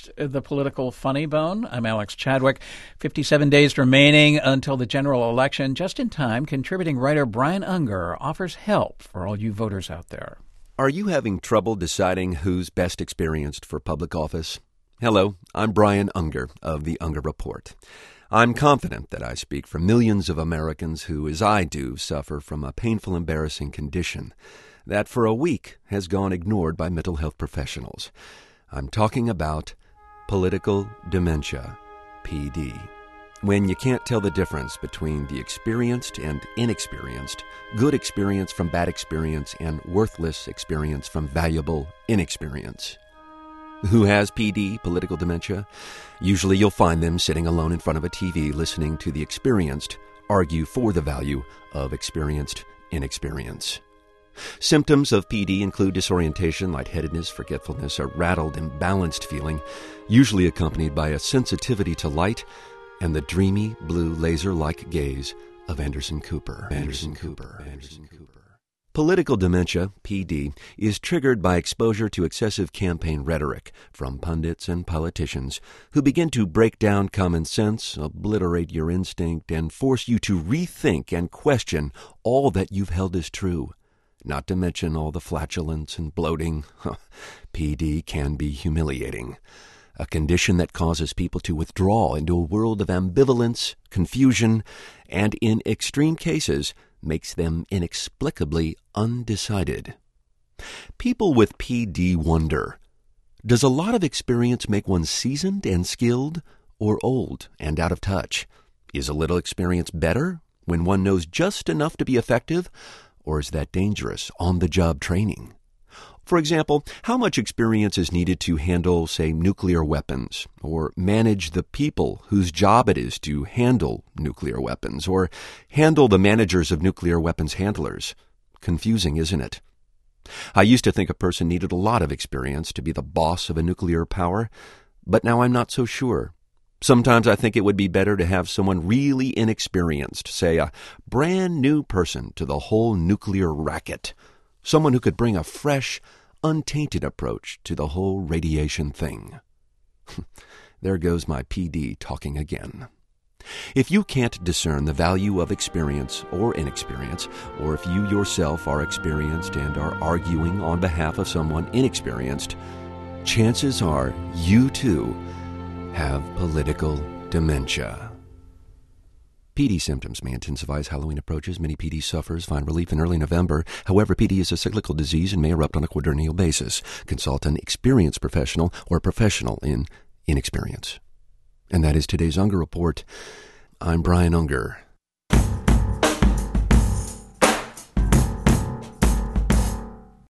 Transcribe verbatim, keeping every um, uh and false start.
host of the Political Funny Bone. I'm Alex Chadwick. fifty-seven days remaining until the general election. Just in time, contributing writer Brian Unger offers help for all you voters out there. Are you having trouble deciding who's best experienced for public office? Hello, I'm Brian Unger of The Unger Report. I'm confident that I speak for millions of Americans who, as I do, suffer from a painful, embarrassing condition that for a week has gone ignored by mental health professionals. I'm talking about political dementia, P D. When you can't tell the difference between the experienced and inexperienced, good experience from bad experience, and worthless experience from valuable inexperience. Who has P D, political dementia? Usually you'll find them sitting alone in front of a T V listening to the experienced argue for the value of experienced inexperience. Symptoms of P D include disorientation, lightheadedness, forgetfulness, a rattled, imbalanced feeling, usually accompanied by a sensitivity to light and the dreamy, blue, laser-like gaze of Anderson Cooper. Anderson Cooper. Anderson Cooper. Political dementia, P D, is triggered by exposure to excessive campaign rhetoric from pundits and politicians who begin to break down common sense, obliterate your instinct, and force you to rethink and question all that you've held as true. Not to mention all the flatulence and bloating. P D can be humiliating. A condition that causes people to withdraw into a world of ambivalence, confusion, and in extreme cases, makes them inexplicably undecided. People with P D wonder, does a lot of experience make one seasoned and skilled, or old and out of touch? Is a little experience better when one knows just enough to be effective? Or is that dangerous on-the-job training? For example, how much experience is needed to handle, say, nuclear weapons, or manage the people whose job it is to handle nuclear weapons, or handle the managers of nuclear weapons handlers? Confusing, isn't it? I used to think a person needed a lot of experience to be the boss of a nuclear power, but now I'm not so sure. Sometimes I think it would be better to have someone really inexperienced, say a brand new person to the whole nuclear racket. Someone who could bring a fresh, untainted approach to the whole radiation thing. There goes my P D talking again. If you can't discern the value of experience or inexperience, or if you yourself are experienced and are arguing on behalf of someone inexperienced, chances are you too have political dementia. P D symptoms may intensify as Halloween approaches. Many P D sufferers find relief in early November. However, P D is a cyclical disease and may erupt on a quadrennial basis. Consult an experienced professional or a professional in inexperience. And that is today's Unger Report. I'm Brian Unger.